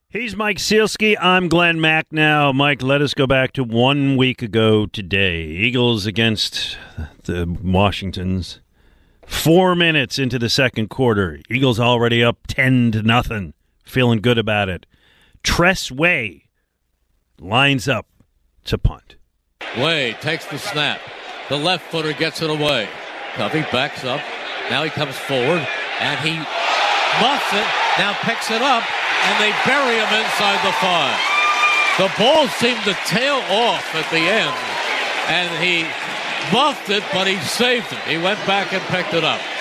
He's Mike Sealski. I'm Glenn Mack now. Mike, let us go back to 1 week ago today. Eagles against the Washingtons. 4 minutes into the second quarter. Eagles already up 10-0. Feeling good about it. Tress Way lines up to punt. Way takes the snap. The left footer gets it away. Covey backs up. Now he comes forward, and he muffs it. Now picks it up, and they bury him inside the 5. The ball seemed to tail off at the end, and he muffed it, but he saved it. He went back and picked it up.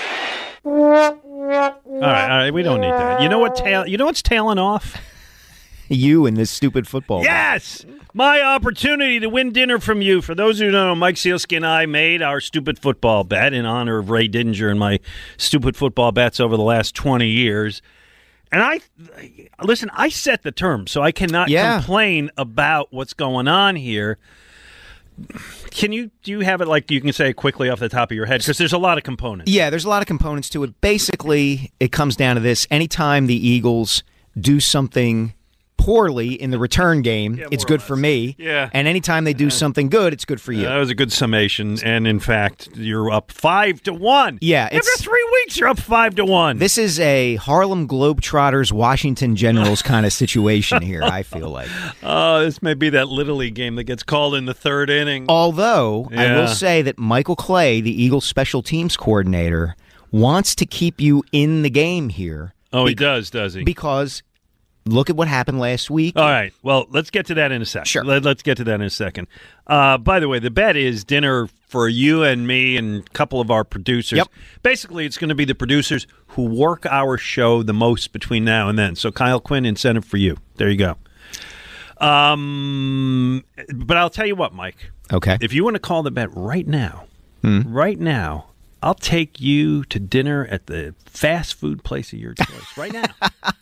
All right, we don't need that. You know what's tailing off? You and this stupid football. Yes! My opportunity to win dinner from you. For those who don't know, Mike Sealski and I made our stupid football bet in honor of Ray Didinger and my stupid football bets over the last 20 years. And I set the terms, so I cannot complain about what's going on here. Do you have it like you can say quickly off the top of your head? Because there's a lot of components. Yeah, there's a lot of components to it. Basically, it comes down to this. Anytime the Eagles do something poorly in the return game, it's good for me. Yeah. And anytime they do something good, it's good for you. That was a good summation. And in fact, you're up 5-1. Yeah. After 3 weeks, you're up 5-1. This is a Harlem Globetrotters, Washington Generals kind of situation here, I feel like. This may be that Little League game that gets called in the third inning. Although, I will say that Michael Clay, the Eagles special teams coordinator, wants to keep you in the game here. Oh, he does he? Because look at what happened last week. All right. Well, let's get to that in a second. Sure. Let's get to that in a second. By the way, the bet is dinner for you and me and a couple of our producers. Yep. Basically, it's going to be the producers who work our show the most between now and then. So, Kyle Quinn, incentive for you. There you go. But I'll tell you what, Mike. Okay. If you want to call the bet right now, I'll take you to dinner at the fast food place of your choice right now.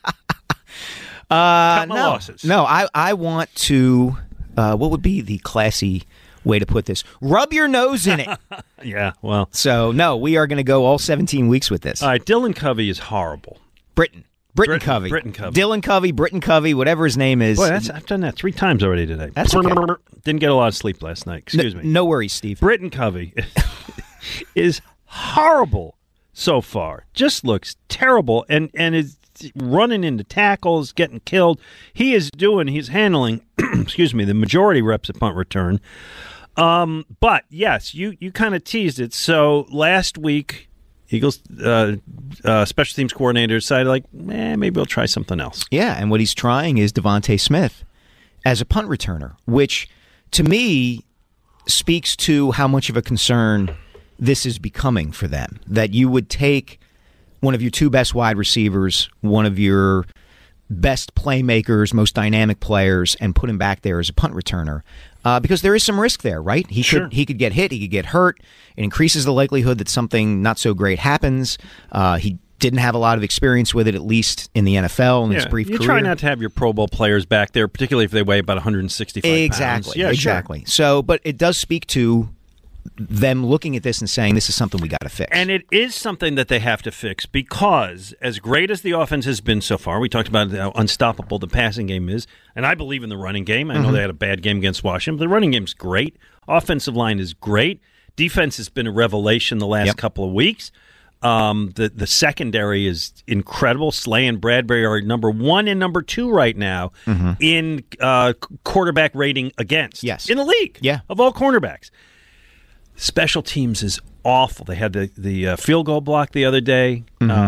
Cut my losses. No, I want to, what would be the classy way to put this? Rub your nose in it. Yeah, well. So, no, we are going to go all 17 weeks with this. All right, Dylan Covey is horrible. Britton Covey. Dylan Covey, Britton Covey, whatever his name is. Boy, I've done that 3 times already today. That's okay. Didn't get a lot of sleep last night. Excuse me. No worries, Steve. Britton Covey is horrible so far. Just looks terrible and is running into tackles, getting killed. He's handling, the majority reps at punt return. But, yes, you kind of teased it. So, last week, Eagles special teams coordinator decided, maybe we'll try something else. Yeah, and what he's trying is Devontae Smith as a punt returner, which, to me, speaks to how much of a concern this is becoming for them. That you would take one of your 2 best wide receivers, one of your best playmakers, most dynamic players, and put him back there as a punt returner. Because there is some risk there, right? He could get hit, he could get hurt. It increases the likelihood that something not so great happens. He didn't have a lot of experience with it, at least in the NFL in his brief career. You try not to have your Pro Bowl players back there, particularly if they weigh about 165 pounds. Exactly. Sure. So, but it does speak to them looking at this and saying this is something we got to fix. And it is something that they have to fix because as great as the offense has been so far, we talked about how unstoppable the passing game is, and I believe in the running game. I know they had a bad game against Washington, but the running game's great. Offensive line is great. Defense has been a revelation the last couple of weeks. The secondary is incredible. Slay and Bradbury are number 1 and number 2 right now in quarterback rating against in the league of all cornerbacks. Special teams is awful. They had the field goal block the other day.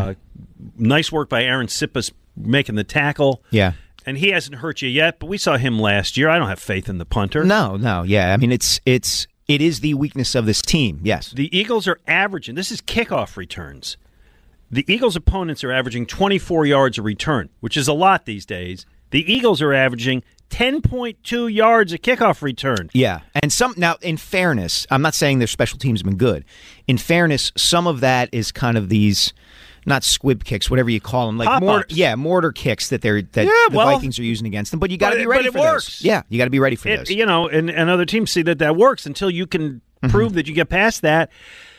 Nice work by Aaron Sippas making the tackle. Yeah. And he hasn't hurt you yet, but we saw him last year. I don't have faith in the punter. No. Yeah, I mean, it is the weakness of this team, yes. The Eagles are averaging, this is kickoff returns. The Eagles' opponents are averaging 24 yards a return, which is a lot these days. The Eagles are averaging 10.2 yards a kickoff return. Yeah, and now, in fairness, I'm not saying their special teams have been good. In fairness, some of that is kind of these, not squib kicks, whatever you call them, like mortar kicks that the Vikings are using against them. But you got to be ready for those. Yeah, you got to be ready for those. And other teams see that works until you can prove that you get past that.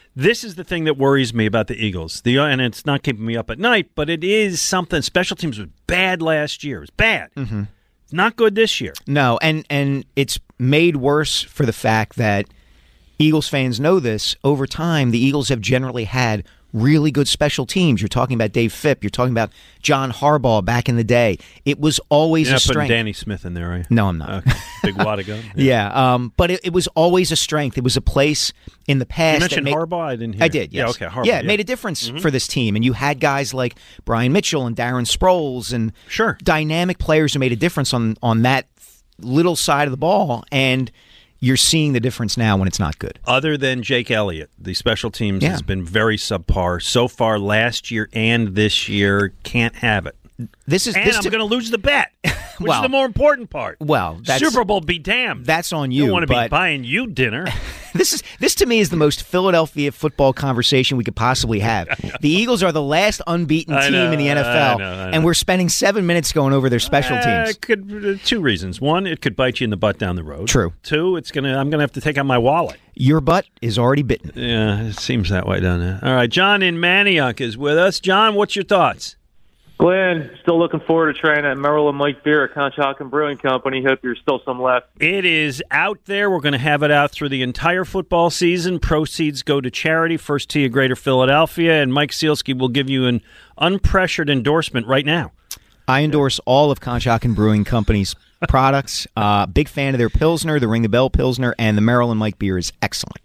This is the thing that worries me about the Eagles. And it's not keeping me up at night, but it is something. Special teams was bad last year. It was bad. Mm-hmm. It's not good this year. No, and it's made worse for the fact that Eagles fans know this. Over time, the Eagles have generally had really good special teams. You're talking about Dave Phipp. You're talking about John Harbaugh back in the day. It was always You're a not putting strength. Danny Smith in there, are you? No, I'm not. Okay. Big Wadago. Yeah, but it was always a strength. It was a place in the past. You mentioned Harbaugh? I didn't hear. I did, yes. Yeah, okay, Harbaugh. Yeah, it made a difference for this team. And you had guys like Brian Mitchell and Darren Sproles and Sure. dynamic players who made a difference on that little side of the ball. And you're seeing the difference now when it's not good. Other than Jake Elliott, the special teams has been very subpar so far last year and this year. Can't have it. I'm going to lose the bet, which is the more important part. Well, Super Bowl be damned. That's on you. I don't want to be buying you dinner. This to me is the most Philadelphia football conversation we could possibly have. The Eagles are the last unbeaten team in the NFL, I know. and we're spending 7 minutes going over their special teams. It could, two reasons. One, it could bite you in the butt down the road. True. Two, I'm going to have to take out my wallet. Your butt is already bitten. Yeah, it seems that way, doesn't it? All right, John in Manioc is with us. John, what's your thoughts? Glenn, still looking forward to trying that Merrill and Mike beer at Conshohocken Brewing Company. Hope there's still some left. It is out there. We're going to have it out through the entire football season. Proceeds go to charity, First Tee of Greater Philadelphia, and Mike Sealski will give you an unpressured endorsement right now. I endorse all of Conshohocken Brewing Company's products. Big fan of their Pilsner, the Ring the Bell Pilsner, and the Merrill and Mike beer is excellent.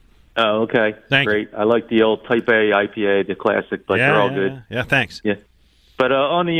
Oh, okay. Thank you. Great. I like the old Type A IPA, the classic, but they're all good. Yeah, thanks. Yeah. But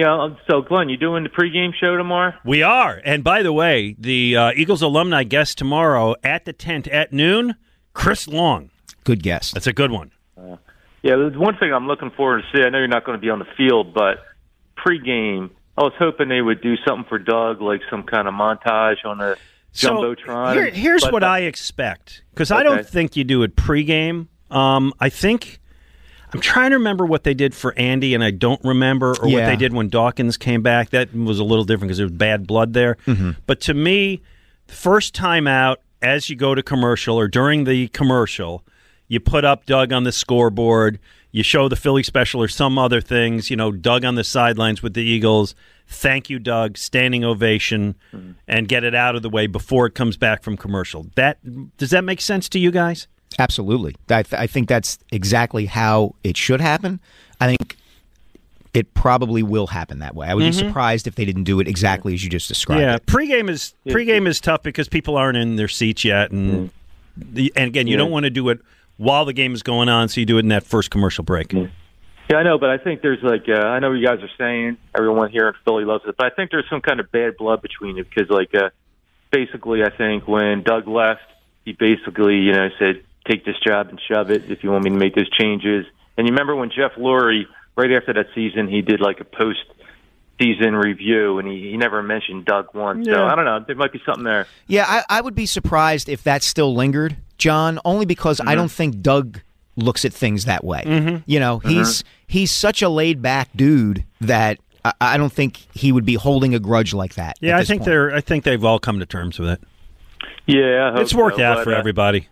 so Glenn, you doing the pregame show tomorrow? We are. And by the way, the Eagles alumni guest tomorrow at the tent at noon, Chris Long. Good guess. That's a good one. Yeah, there's one thing I'm looking forward to see. I know you're not going to be on the field, but pregame, I was hoping they would do something for Doug, like some kind of montage on the Jumbotron. Here's what I expect, because I don't think you do it pregame. I think I'm trying to remember what they did for Andy, and I don't remember, or what they did when Dawkins came back. That was a little different because there was bad blood there. Mm-hmm. But to me, the first time out, as you go to commercial or during the commercial, you put up Doug on the scoreboard, you show the Philly special or some other things, Doug on the sidelines with the Eagles. Thank you, Doug, standing ovation, and get it out of the way before it comes back from commercial. Does that make sense to you guys? Absolutely. I think that's exactly how it should happen. I think it probably will happen that way. I would be surprised if they didn't do it exactly as you just described. Yeah, it. Pregame is tough because people aren't in their seats yet, and again, you don't want to do it while the game is going on, so you do it in that first commercial break. Yeah, I know, but I think there's I know what you guys are saying. Everyone here in Philly loves it, but I think there's some kind of bad blood between it because, basically, I think when Doug left, he basically, said, take this job and shove it if you want me to make those changes. And you remember when Jeff Lurie, right after that season, he did a post-season review, and he never mentioned Doug once. Yeah. So I don't know. There might be something there. Yeah, I would be surprised if that still lingered, John, only because I don't think Doug looks at things that way. Mm-hmm. He's such a laid-back dude that I don't think he would be holding a grudge like that. Yeah, I think they've all come to terms with it. Yeah, it's worked out for everybody.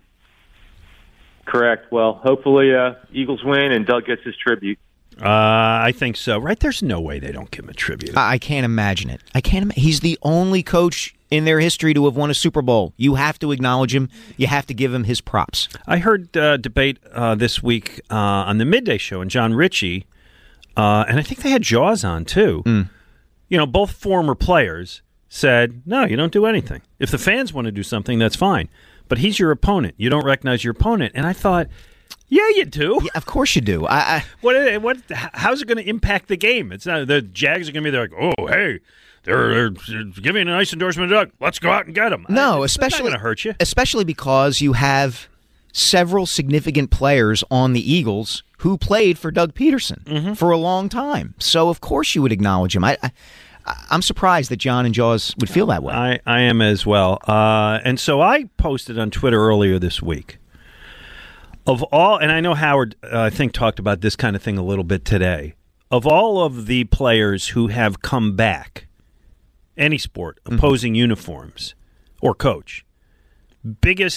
Correct. Well, hopefully Eagles win and Doug gets his tribute. I think so. Right? There's no way they don't give him a tribute. I can't imagine it. He's the only coach in their history to have won a Super Bowl. You have to acknowledge him. You have to give him his props. I heard debate this week on the Midday Show, and John Ritchie, and I think they had Jaws on too. Both former players said, no, you don't do anything. If the fans want to do something, that's fine. But he's your opponent. You don't recognize your opponent. And I thought, yeah, you do. Yeah, of course you do. How's it going to impact the game? It's not the Jags are going to be there oh, hey, they're giving a nice endorsement to Doug. Let's go out and get him. No, especially not going to hurt you. Especially because you have several significant players on the Eagles who played for Doug Peterson for a long time. So of course you would acknowledge him. I'm surprised that John and Jaws would feel that way. I am as well. And so I posted on Twitter earlier this week. Of all, and I know Howard, I think, talked about this kind of thing a little bit today. Of all of the players who have come back, any sport, opposing uniforms, or coach, biggest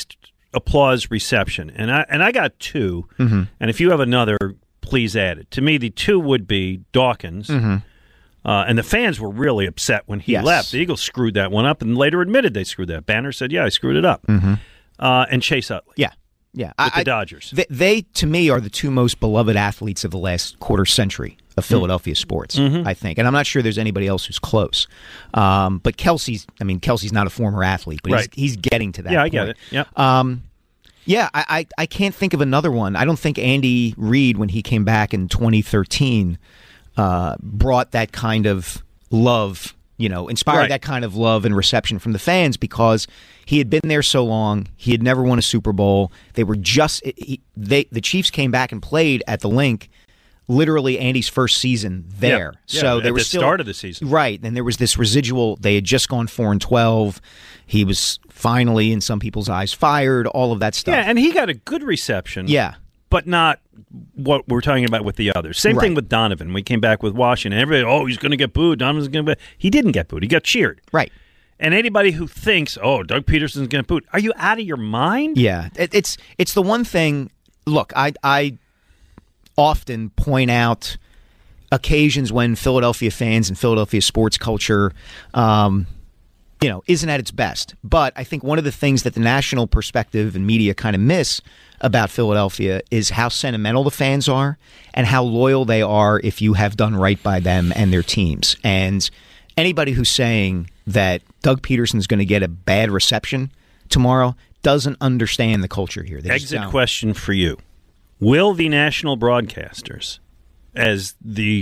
applause reception, and I got two, and if you have another, please add it. To me, the two would be Dawkins, and the fans were really upset when he left. The Eagles screwed that one up and later admitted they screwed that. Banner said, yeah, I screwed it up. And Chase Utley. Yeah. With the Dodgers. They, to me, are the two most beloved athletes of the last quarter century of Philadelphia sports, I think. And I'm not sure there's anybody else who's close. But Kelsey's not a former athlete, but he's getting to that point. I get it. Yeah. I can't think of another one. I don't think Andy Reid, when he came back in 2013, brought that kind of love, inspired that kind of love and reception from the fans because he had been there so long. He had never won a Super Bowl. They were the Chiefs came back and played at the Link literally Andy's first season there. So they were at the start of the season. Right. And there was this residual. They had just gone 4-12. He was finally, in some people's eyes, fired, all of that stuff. Yeah, and he got a good reception. Yeah. But not what we're talking about with the others. Same thing with Donovan. We came back with Washington. Everybody, he's going to get booed. Donovan's going to get booed. He didn't get booed. He got cheered. Right. And anybody who thinks, Doug Peterson's going to booed, are you out of your mind? Yeah. It's the one thing. Look, I often point out occasions when Philadelphia fans and Philadelphia sports culture isn't at its best. But I think one of the things that the national perspective and media kind of miss about Philadelphia is how sentimental the fans are and how loyal they are if you have done right by them and their teams. And anybody who's saying that Doug Peterson's going to get a bad reception tomorrow doesn't understand the culture here. Exit question for you. Will the national broadcasters, as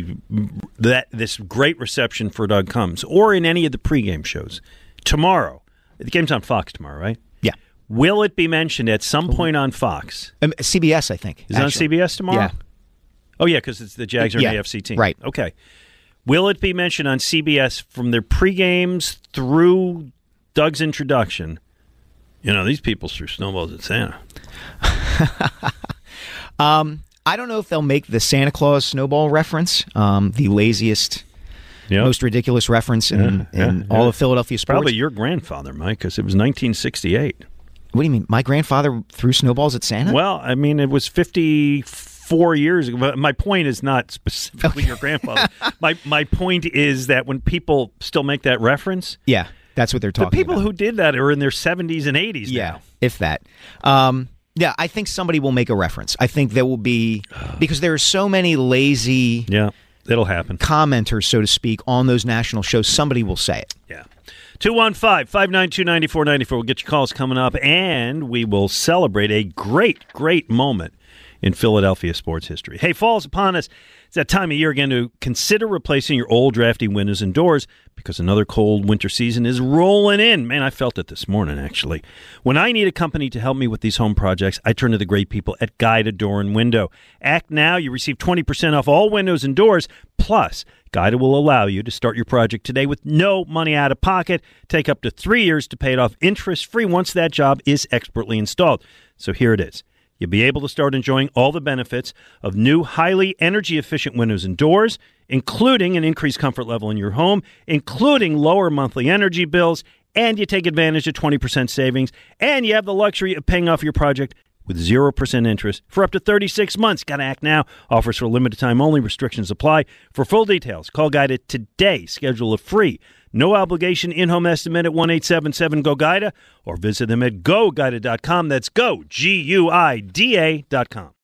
this great reception for Doug comes, or in any of the pregame shows, tomorrow, the game's on Fox tomorrow, right? Yeah. Will it be mentioned at some point on Fox? CBS, I think. Is it on CBS tomorrow? Yeah. Oh, yeah, because it's the Jags are an AFC team. Right. Okay. Will it be mentioned on CBS from their pregames through Doug's introduction? These people threw snowballs at Santa. I don't know if they'll make the Santa Claus snowball reference, the laziest, most ridiculous reference in all of Philadelphia sports. Probably your grandfather, Mike, because it was 1968. What do you mean? My grandfather threw snowballs at Santa? Well, I mean, it was 54 years ago. But my point is not specifically your grandfather. My point is that when people still make that reference, yeah, that's what they're talking about. The people who did that are in their 70s and 80s now. If that. Yeah, I think somebody will make a reference. I think there will be, because there are so many lazy it'll happen. Commenters, so to speak, on those national shows. Somebody will say it. Yeah. 215-592-9494. We'll get your calls coming up, and we will celebrate a great, great moment in Philadelphia sports history. Hey, fall's upon us. It's that time of year again to consider replacing your old drafty windows and doors because another cold winter season is rolling in. Man, I felt it this morning, actually. When I need a company to help me with these home projects, I turn to the great people at Guida Door and Window. Act now. You receive 20% off all windows and doors. Plus, Guida will allow you to start your project today with no money out of pocket. Take up to 3 years to pay it off interest-free once that job is expertly installed. So here it is. You'll be able to start enjoying all the benefits of new, highly energy-efficient windows and doors, including an increased comfort level in your home, including lower monthly energy bills, and you take advantage of 20% savings, and you have the luxury of paying off your project with 0% interest for up to 36 months. Got to act now. Offers for a limited time only. Restrictions apply. For full details, call Guida today. Schedule a free, no-obligation in-home estimate at 1-877-GO-GUIDA or visit them at GoGuida.com. That's go, Guida.com.